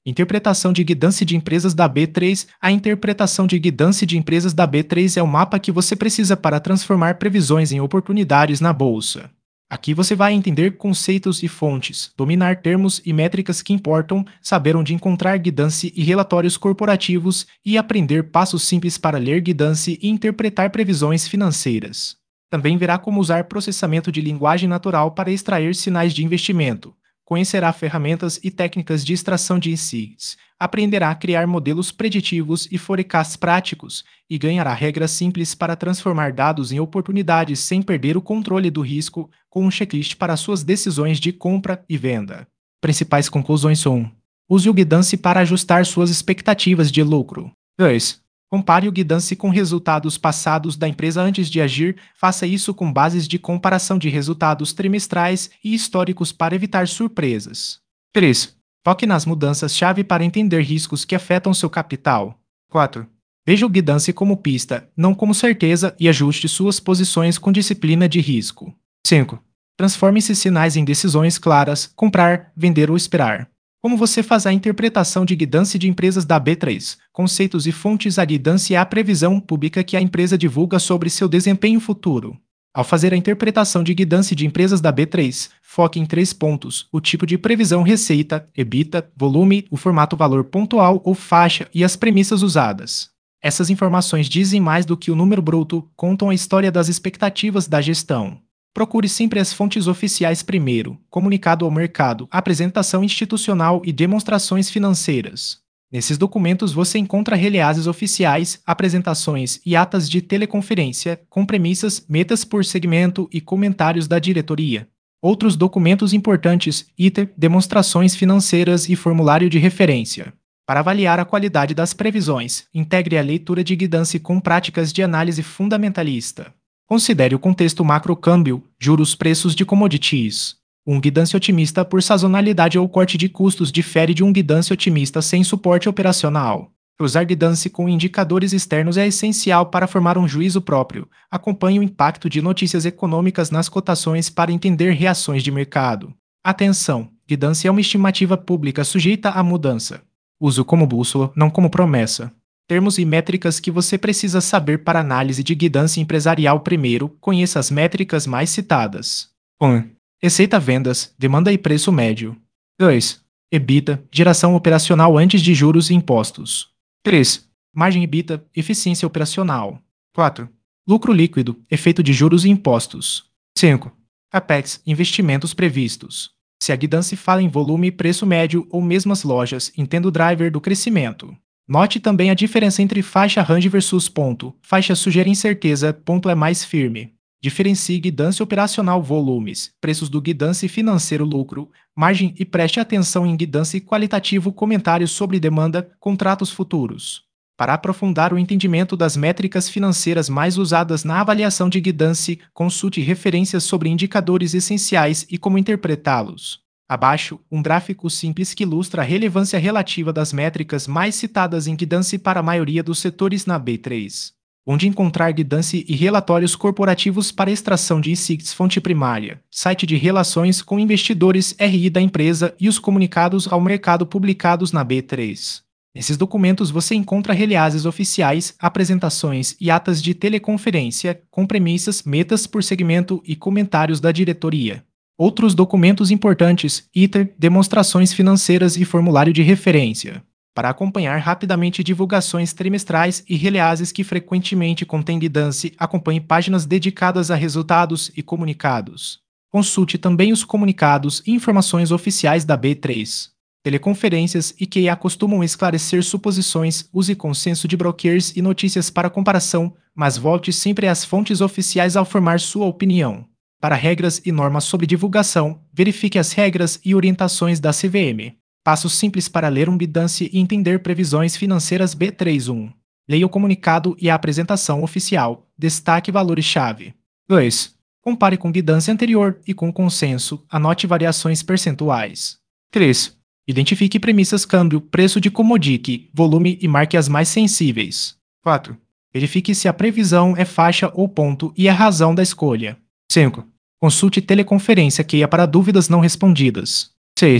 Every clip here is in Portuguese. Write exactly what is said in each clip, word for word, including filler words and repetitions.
Interpretação de guidance de empresas da B três. A interpretação de guidance de empresas da B três é o mapa que você precisa para transformar previsões em oportunidades na bolsa. Aqui você vai entender conceitos e fontes, dominar termos e métricas que importam, saber onde encontrar guidance e relatórios corporativos e aprender passos simples para ler guidance e interpretar previsões financeiras. Também verá como usar processamento de linguagem natural para extrair sinais de investimento. Conhecerá ferramentas e técnicas de extração de insights, aprenderá a criar modelos preditivos e forecasts práticos, e ganhará regras simples para transformar dados em oportunidades sem perder o controle do risco, com um checklist para suas decisões de compra e venda. Principais conclusões são: use o guidance para ajustar suas expectativas de lucro. dois. Compare o guidance com resultados passados da empresa antes de agir. Faça isso com bases de comparação de resultados trimestrais e históricos para evitar surpresas. três. Foque nas mudanças-chave para entender riscos que afetam seu capital. quatro. Veja o guidance como pista, não como certeza, e ajuste suas posições com disciplina de risco. cinco. Transforme esses sinais em decisões claras: comprar, vender ou esperar. Como você faz a interpretação de guidance de empresas da B três? Conceitos e fontes. A guidance é a previsão pública que a empresa divulga sobre seu desempenho futuro. Ao fazer a interpretação de guidance de empresas da B três, foque em três pontos: o tipo de previsão, receita, EBITDA, volume, o formato valor pontual ou faixa e as premissas usadas. Essas informações dizem mais do que o número bruto, contam a história das expectativas da gestão. Procure sempre as fontes oficiais primeiro: comunicado ao mercado, apresentação institucional e demonstrações financeiras. Nesses documentos você encontra releases oficiais, apresentações e atas de teleconferência, com premissas, metas por segmento e comentários da diretoria. Outros documentos importantes: I T R, demonstrações financeiras e formulário de referência. Para avaliar a qualidade das previsões, integre a leitura de guidance com práticas de análise fundamentalista. Considere o contexto macro: câmbio, juros, preços de commodities. Um guidance otimista por sazonalidade ou corte de custos difere de um guidance otimista sem suporte operacional. Usar guidance com indicadores externos é essencial para formar um juízo próprio. Acompanhe o impacto de notícias econômicas nas cotações para entender reações de mercado. Atenção! Guidance é uma estimativa pública sujeita à mudança. Use-o como bússola, não como promessa. Termos e métricas que você precisa saber para análise de guidance empresarial. Primeiro, conheça as métricas mais citadas. um. Receita, vendas, demanda e preço médio. dois. EBITDA, geração operacional antes de juros e impostos. três. Margem EBITDA, eficiência operacional. quatro. Lucro líquido, efeito de juros e impostos. cinco. Capex, investimentos previstos. Se a guidance fala em volume e preço médio ou mesmas lojas, entenda o driver do crescimento. Note também a diferença entre faixa range versus ponto. Faixa sugere incerteza, ponto é mais firme. Diferencie guidance operacional, volumes, preços do guidance financeiro, lucro, margem, e preste atenção em guidance qualitativo, comentários sobre demanda, contratos futuros. Para aprofundar o entendimento das métricas financeiras mais usadas na avaliação de guidance, consulte referências sobre indicadores essenciais e como interpretá-los. Abaixo, um gráfico simples que ilustra a relevância relativa das métricas mais citadas em guidance para a maioria dos setores na B três. Onde encontrar guidance e relatórios corporativos para extração de insights. Fonte primária: site de relações com investidores, R I da empresa e os comunicados ao mercado publicados na B três. Nesses documentos você encontra releases oficiais, apresentações e atas de teleconferência, com premissas, metas por segmento e comentários da diretoria. Outros documentos importantes: I T R, demonstrações financeiras e formulário de referência. Para acompanhar rapidamente divulgações trimestrais e releases que frequentemente contêm guidance, acompanhe páginas dedicadas a resultados e comunicados. Consulte também os comunicados e informações oficiais da B três. Teleconferências e Q A costumam esclarecer suposições. Use consenso de brokers e notícias para comparação, mas volte sempre às fontes oficiais ao formar sua opinião. Para regras e normas sobre divulgação, verifique as regras e orientações da C V M. Passos simples para ler um guidance e entender previsões financeiras. B três. um. Leia o comunicado e a apresentação oficial. Destaque valores-chave. dois. Compare com guidance anterior e com consenso. Anote variações percentuais. três. Identifique premissas: câmbio, preço de commodity, volume e marque as mais sensíveis. quatro. Verifique se a previsão é faixa ou ponto e a razão da escolha. cinco. Consulte teleconferência Q A para dúvidas não respondidas. seis.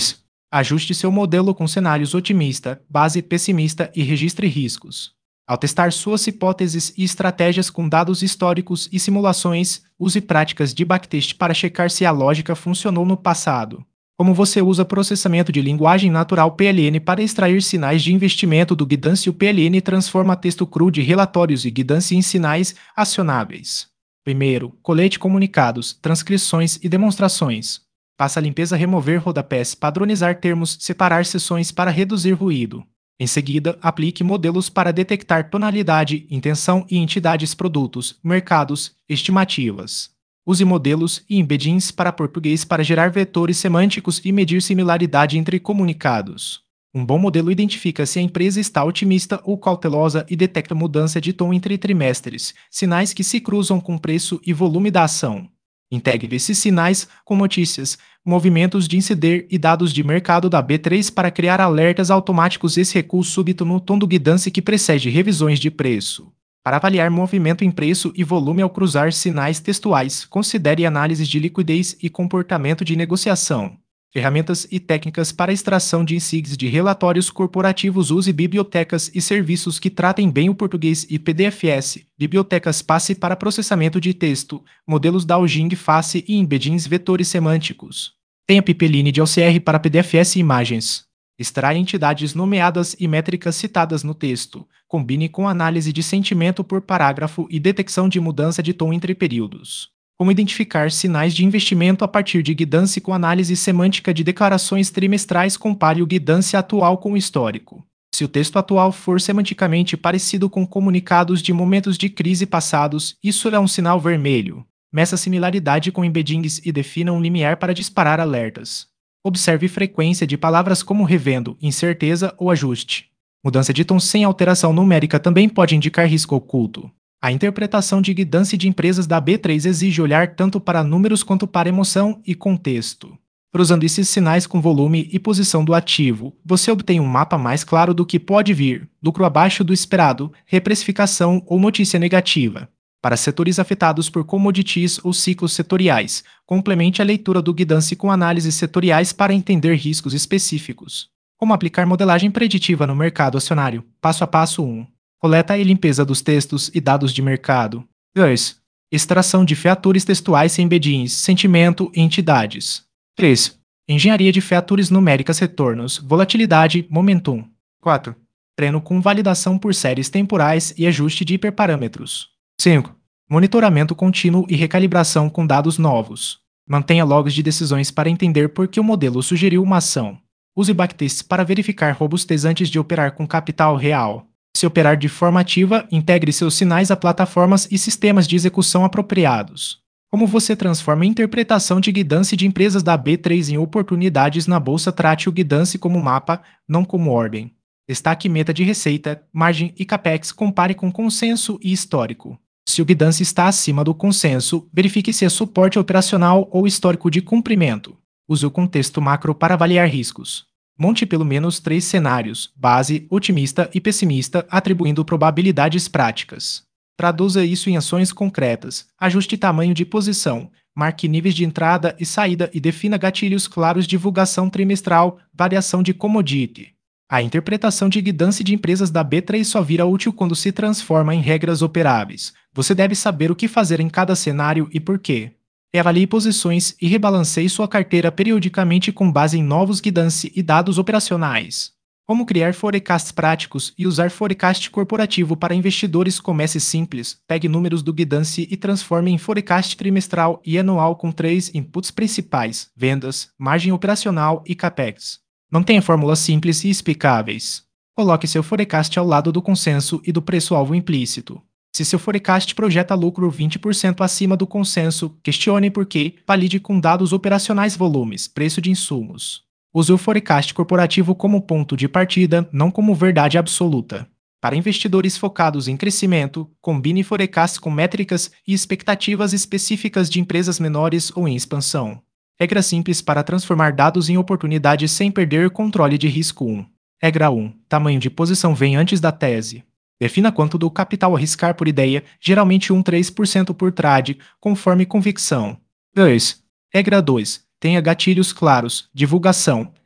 Ajuste seu modelo com cenários otimista, base pessimista e registre riscos. Ao testar suas hipóteses e estratégias com dados históricos e simulações, use práticas de backtest para checar se a lógica funcionou no passado. Como você usa processamento de linguagem natural P L N para extrair sinais de investimento do Guidance? O P L N transforma texto cru de relatórios e Guidance em sinais acionáveis. Primeiro, colete comunicados, transcrições e demonstrações. Faça a limpeza, remover rodapés, padronizar termos, separar seções para reduzir ruído. Em seguida, aplique modelos para detectar tonalidade, intenção e entidades, produtos, mercados, estimativas. Use modelos e embeddings para português para gerar vetores semânticos e medir similaridade entre comunicados. Um bom modelo identifica se a empresa está otimista ou cautelosa e detecta mudança de tom entre trimestres, sinais que se cruzam com preço e volume da ação. Integre esses sinais com notícias, movimentos de insider e dados de mercado da B três para criar alertas automáticos. Esse recuo súbito no tom do Guidance que precede revisões de preço. Para avaliar movimento em preço e volume ao cruzar sinais textuais, considere análises de liquidez e comportamento de negociação. Ferramentas e técnicas para extração de insights de relatórios corporativos. Use bibliotecas e serviços que tratem bem o português e P D F S, bibliotecas Passe para processamento de texto, modelos Daojing Face e embeddings vetores semânticos. Tenha pipeline de O C R para P D F S e imagens. Extraia entidades nomeadas e métricas citadas no texto. Combine com análise de sentimento por parágrafo e detecção de mudança de tom entre períodos. Como identificar sinais de investimento a partir de Guidance com análise semântica de declarações trimestrais? Compare o Guidance atual com o histórico. Se o texto atual for semanticamente parecido com comunicados de momentos de crise passados, isso é um sinal vermelho. Meça a similaridade com embeddings e defina um limiar para disparar alertas. Observe frequência de palavras como revendo, incerteza ou ajuste. Mudança de tom sem alteração numérica também pode indicar risco oculto. A interpretação de Guidance de empresas da B três exige olhar tanto para números quanto para emoção e contexto. Cruzando esses sinais com volume e posição do ativo, você obtém um mapa mais claro do que pode vir: lucro abaixo do esperado, reprecificação ou notícia negativa. Para setores afetados por commodities ou ciclos setoriais, complemente a leitura do Guidance com análises setoriais para entender riscos específicos. Como aplicar modelagem preditiva no mercado acionário? Passo a passo um. Coleta e limpeza dos textos e dados de mercado. dois. Extração de features textuais sem embeddings, sentimento e entidades. três. Engenharia de features numéricas, retornos, volatilidade, momentum. quatro. Treino com validação por séries temporais e ajuste de hiperparâmetros. cinco. Monitoramento contínuo e recalibração com dados novos. Mantenha logs de decisões para entender por que o modelo sugeriu uma ação. Use backtests para verificar robustez antes de operar com capital real. Se operar de forma ativa, integre seus sinais a plataformas e sistemas de execução apropriados. Como você transforma a interpretação de Guidance de empresas da B três em oportunidades na bolsa? Trate o Guidance como mapa, não como ordem. Destaque meta de receita, margem e capex. Compare com consenso e histórico. Se o Guidance está acima do consenso, verifique se é suporte operacional ou histórico de cumprimento. Use o contexto macro para avaliar riscos. Monte pelo menos três cenários, base, otimista e pessimista, atribuindo probabilidades práticas. Traduza isso em ações concretas. Ajuste tamanho de posição, marque níveis de entrada e saída e defina gatilhos claros. Divulgação trimestral, variação de commodity. A interpretação de Guidance de empresas da B três só vira útil quando se transforma em regras operáveis. Você deve saber o que fazer em cada cenário e por quê. Avalie posições e rebalanceie sua carteira periodicamente com base em novos Guidance e dados operacionais. Como criar forecasts práticos e usar forecast corporativo para investidores? Comece simples, pegue números do Guidance e transforme em forecast trimestral e anual com três inputs principais: vendas, margem operacional e capex. Mantenha fórmulas simples e explicáveis. Coloque seu forecast ao lado do consenso e do preço-alvo implícito. Se seu forecast projeta lucro vinte por cento acima do consenso, questione por quê, valide com dados operacionais, volumes, preço de insumos. Use o forecast corporativo como ponto de partida, não como verdade absoluta. Para investidores focados em crescimento, combine forecast com métricas e expectativas específicas de empresas menores ou em expansão. Regra simples para transformar dados em oportunidades sem perder controle de risco. um. Regra um. Tamanho de posição vem antes da tese. Defina quanto do capital arriscar por ideia, geralmente um vírgula três por cento por trade, conforme convicção. dois. Regra dois. Tenha gatilhos claros, divulgação,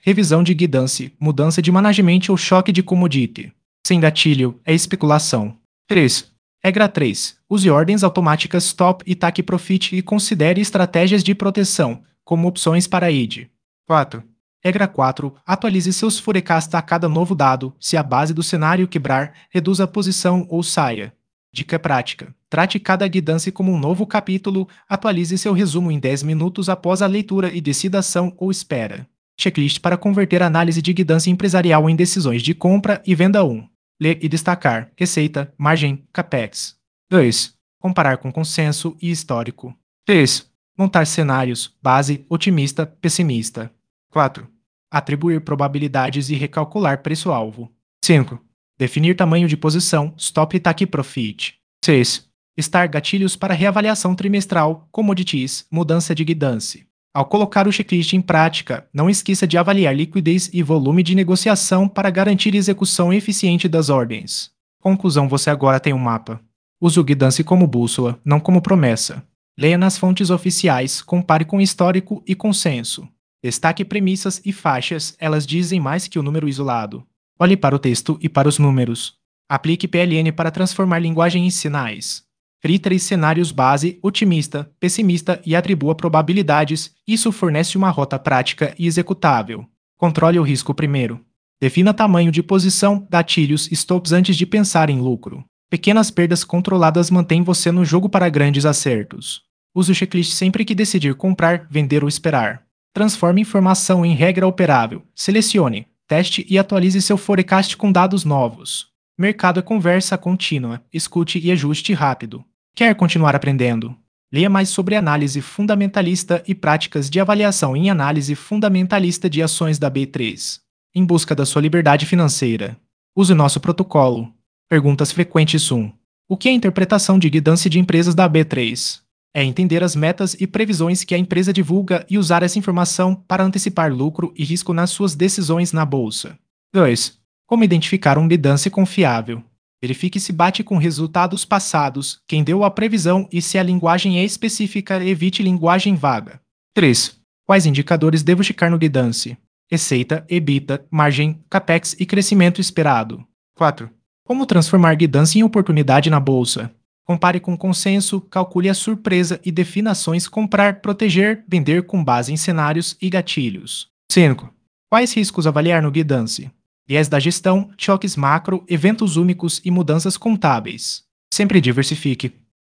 revisão de guidance, mudança de management ou choque de commodity. Sem gatilho, é especulação. três. Regra três. Use ordens automáticas stop e take profit e considere estratégias de proteção, como opções para I D. quatro. Regra quatro. Atualize seus forecasts a cada novo dado. Se a base do cenário quebrar, reduza a posição ou saia. Dica prática. Trate cada guidance como um novo capítulo, atualize seu resumo em dez minutos após a leitura e decida ação ou espera. Checklist para converter a análise de guidance empresarial em decisões de compra e venda. um. Ler e destacar receita, margem, capex. dois. Comparar com consenso e histórico. três. Montar cenários, base, otimista, pessimista. quatro. Atribuir probabilidades e recalcular preço-alvo. cinco. Definir tamanho de posição, stop e take profit. seis. Estar gatilhos para reavaliação trimestral, commodities, mudança de guidance. Ao colocar o checklist em prática, não esqueça de avaliar liquidez e volume de negociação para garantir execução eficiente das ordens. Conclusão: você agora tem um mapa. Use o guidance como bússola, não como promessa. Leia nas fontes oficiais, compare com histórico e consenso. Destaque premissas e faixas, elas dizem mais que o número isolado. Olhe para o texto e para os números. Aplique P L N para transformar linguagem em sinais. Crie três cenários base, otimista, pessimista e atribua probabilidades. Isso fornece uma rota prática e executável. Controle o risco primeiro. Defina tamanho de posição, gatilhos, stops antes de pensar em lucro. Pequenas perdas controladas mantêm você no jogo para grandes acertos. Use o checklist sempre que decidir comprar, vender ou esperar. Transforme informação em regra operável. Selecione, teste e atualize seu forecast com dados novos. Mercado é conversa contínua. Escute e ajuste rápido. Quer continuar aprendendo? Leia mais sobre análise fundamentalista e práticas de avaliação em análise fundamentalista de ações da B três. Em busca da sua liberdade financeira. Use nosso protocolo. Perguntas frequentes um. O que é a interpretação de guidance de empresas da B três? É entender as metas e previsões que a empresa divulga e usar essa informação para antecipar lucro e risco nas suas decisões na bolsa. dois. Como identificar um guidance confiável? Verifique se bate com resultados passados, quem deu a previsão e se a linguagem é específica, evite linguagem vaga. três. Quais indicadores devo checar no guidance? Receita, EBITDA, margem, capex e crescimento esperado. quatro. Como transformar guidance em oportunidade na bolsa? Compare com consenso, calcule a surpresa e defina ações comprar, proteger, vender com base em cenários e gatilhos. cinco. Quais riscos avaliar no guidance? Viés da gestão, choques macro, eventos únicos e mudanças contábeis. Sempre diversifique.